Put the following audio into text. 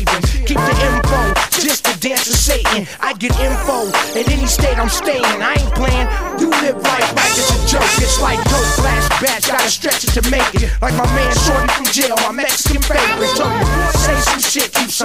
Satan. Keep the info, just the dance of Satan. I get info in any state I'm staying. I ain't playing. You live life like it's a joke. It's like dope flashbacks, gotta stretch it to make it. Like my man Shorty from jail, my Mexican favorite. Told you, say some shit, keep